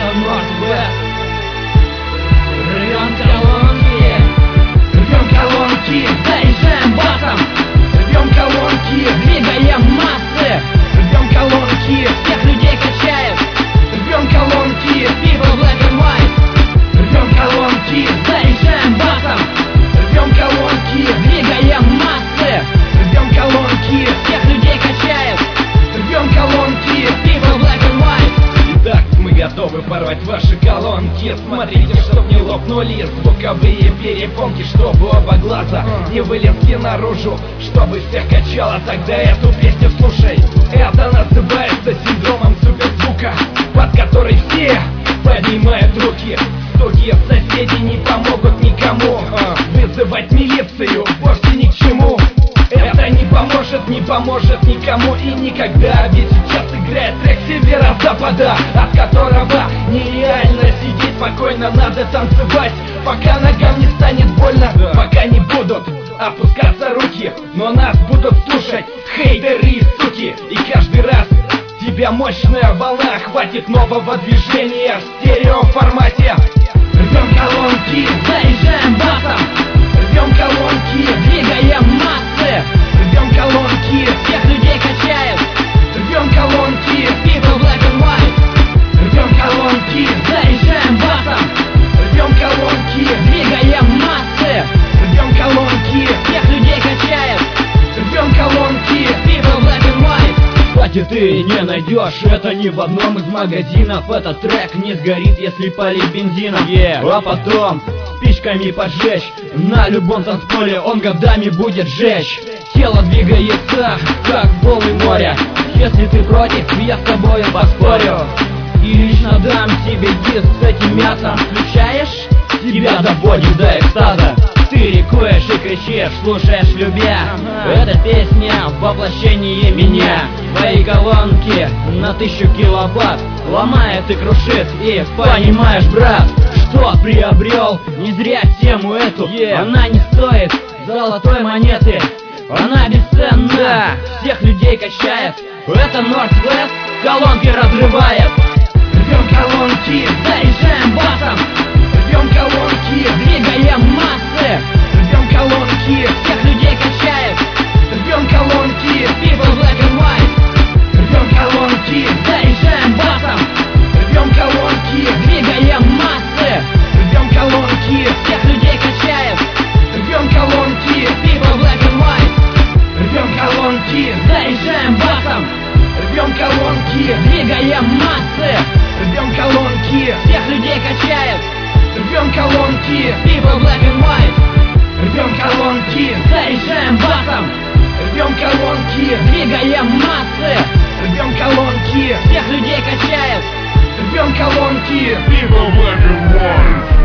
Northwest. Рвем колонки, заезжаем басом. Рвем колонки, двигаем массы. рвем колонки, Всех людей качает. рвем колонки, People black and white. рвем колонки, Заезжаем басом. рвем колонки, Двигаем массы. рвем колонки, Всех людей качает. рвем колонки. People black and white. Итак, мы готовы порвать ваши колонки. Смотрите, чтоб не лопнули звуковые перепонки, чтобы оба глаза не вылезли наружу, чтобы всех качало. Тогда эту песню слушай. Это называется синдромом суперзвука, под который все поднимают руки. Стуки соседи не помогут никому. Вызывать милицию вовсе ни к чему. Это не поможет никому и никогда. Ведь сейчас играет трек северо-запада, от которого нереально сидеть спокойно. Надо танцевать, пока ногам не станет больно, пока не будут опускаться руки, но нас будут слушать хейтеры и суки. И каждый раз тебя мощная волна хватит нового движения в стереоформате. Рвем колонки, Заезжаем басом. рвем колонки, Двигаем массы. рвем колонки, Всех людей качает. рвем колонки, People black and white. рвем колонки, Заезжаем басом. рвем колонки, Двигаем массы. рвем колонки, Всех людей качает. рвем колонки. People black and white. Кстати, ты не найдешь это ни в одном из магазинов. Этот трек не сгорит, если полить бензином. А потом спичками поджечь. На любом танцполе он годами будет жечь. Тело двигается, как волны моря. Если ты против, я с тобой поспорю. И лично дам тебе диск с этим мясом. Включаешь? Тебя доводит до экстаза. Ты рекуешь и кричишь, слушаешь любя. Эта песня в воплощении меня. Твои колонки на 1000 киловатт ломает и крушит. И понимаешь, брат, что приобрел не зря тему эту. Она не стоит золотой монеты. Она бесценна, всех людей качает. Это Northwest, колонки разрывает. Рвем колонки, Заезжаем басом. рвем колонки, Двигаем массы. рвем колонки, Всех людей качает. рвем колонки, People black and white. рвем колонки, Заезжаем басом. рвем колонки, Двигаем массы. рвем колонки, Всех людей качает. рвем колонки, People black and white. рвем колонки, Заезжаем басом. рвем колонки, Двигаем массы. рвем колонки, Всех людей качает. рвем колонки, People black and white. рвем колонки, Заезжаем басом. рвем колонки, Двигаем массы. рвем колонки, Всех людей качает. рвем колонки. People black and white.